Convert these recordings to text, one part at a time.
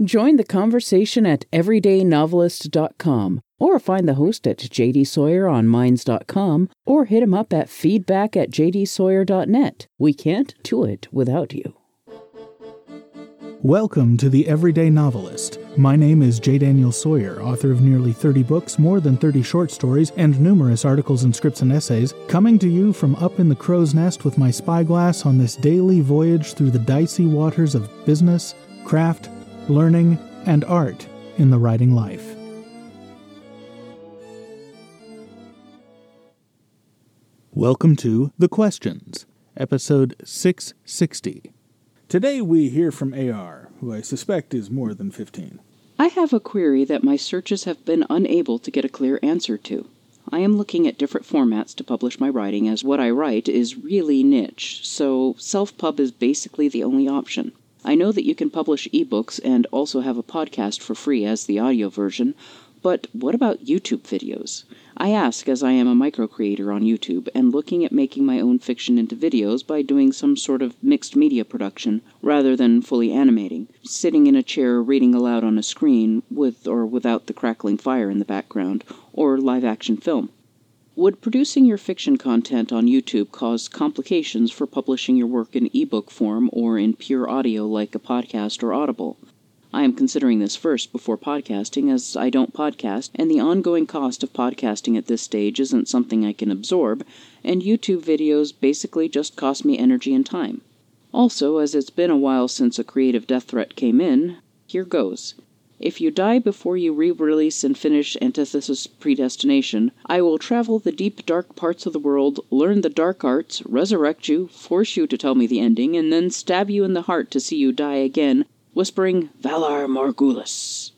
Join the conversation at everydaynovelist.com or find the host at JD Sawyer on Minds.com or hit him up at feedback@jdsawyer.net. We can't do it without you. Welcome to The Everyday Novelist. My name is J. Daniel Sawyer, author of nearly 30 books, more than 30 short stories, and numerous articles and scripts and essays, coming to you from up in the crow's nest with my spyglass on this daily voyage through the dicey waters of business, craft, learning, and art in the writing life. Welcome to The Questions, episode 660. Today we hear from AR, who I suspect is more than 15. I have a query that my searches have been unable to get a clear answer to. I am looking at different formats to publish my writing, as what I write is really niche, so self-pub is basically the only option. I know that you can publish ebooks and also have a podcast for free as the audio version, but what about YouTube videos? I ask as I am a micro-creator on YouTube and looking at making my own fiction into videos by doing some sort of mixed media production rather than fully animating, sitting in a chair reading aloud on a screen with or without the crackling fire in the background, or live-action film. Would producing your fiction content on YouTube cause complications for publishing your work in ebook form or in pure audio like a podcast or Audible? I am considering this first before podcasting, as I don't podcast, and the ongoing cost of podcasting at this stage isn't something I can absorb, and YouTube videos basically just cost me energy and time. Also, as it's been a while since a creative death threat came in, here goes. If you die before you re-release and finish Antithesis Predestination, I will travel the deep, dark parts of the world, learn the dark arts, resurrect you, force you to tell me the ending, and then stab you in the heart to see you die again, whispering, Valar Morghulis.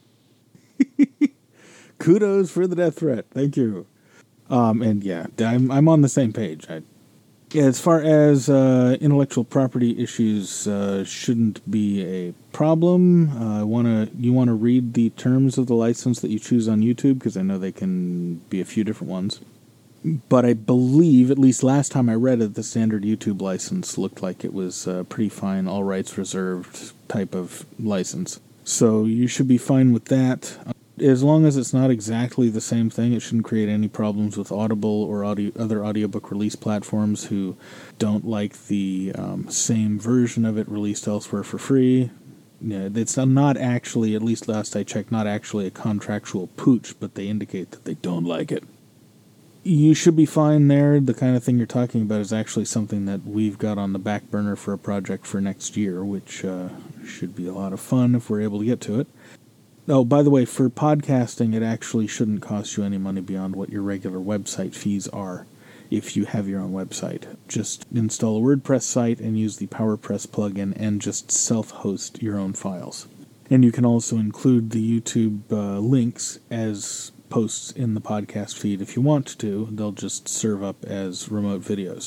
Kudos for the death threat. Thank you. And yeah, I'm on the same page. As far as intellectual property issues shouldn't be a problem. You want to read the terms of the license that you choose on YouTube, because I know they can be a few different ones. But I believe, at least last time I read it, the standard YouTube license looked like it was pretty fine, all rights reserved type of license. So you should be fine with that. As long as it's not exactly the same thing, it shouldn't create any problems with Audible or other audiobook release platforms who don't like the same version of it released elsewhere for free. Yeah, it's not actually, at least last I checked, not actually a contractual pooch, but they indicate that they don't like it. You should be fine there. The kind of thing you're talking about is actually something that we've got on the back burner for a project for next year, which should be a lot of fun if we're able to get to it. Oh, by the way, for podcasting, it actually shouldn't cost you any money beyond what your regular website fees are if you have your own website. Just install a WordPress site and use the PowerPress plugin and just self-host your own files. And you can also include the YouTube links as posts in the podcast feed if you want to. They'll just serve up as remote videos.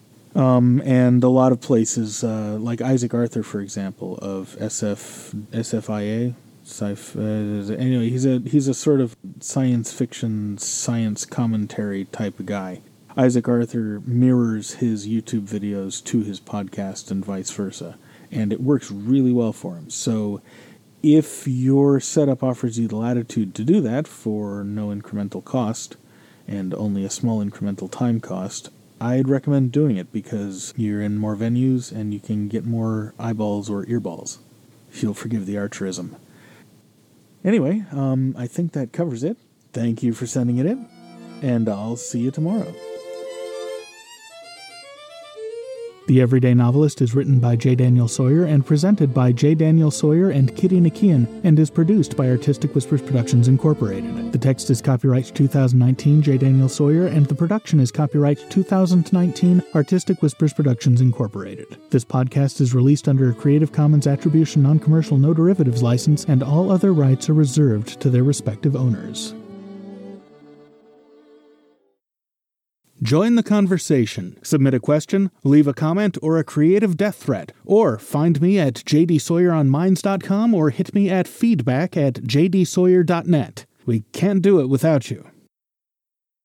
And a lot of places, like Isaac Arthur, for example, of SFIA. Anyway, he's a sort of science fiction, science commentary type of guy. Isaac Arthur mirrors his YouTube videos to his podcast and vice versa, and it works really well for him. So if your setup offers you the latitude to do that for no incremental cost and only a small incremental time cost, I'd recommend doing it because you're in more venues and you can get more eyeballs or earballs. If you'll forgive the archerism. Anyway, I think that covers it. Thank you for sending it in, and I'll see you tomorrow. The Everyday Novelist is written by J. Daniel Sawyer and presented by J. Daniel Sawyer and Kitty Nakian and is produced by Artistic Whispers Productions Incorporated. The text is copyright 2019 J. Daniel Sawyer and the production is copyright 2019 Artistic Whispers Productions Incorporated. This podcast is released under a Creative Commons Attribution Non-Commercial No Derivatives license and all other rights are reserved to their respective owners. Join the conversation, submit a question, leave a comment, or a creative death threat, or find me at jdsawyeronminds.com or hit me at feedback@jdsawyer.net. We can't do it without you.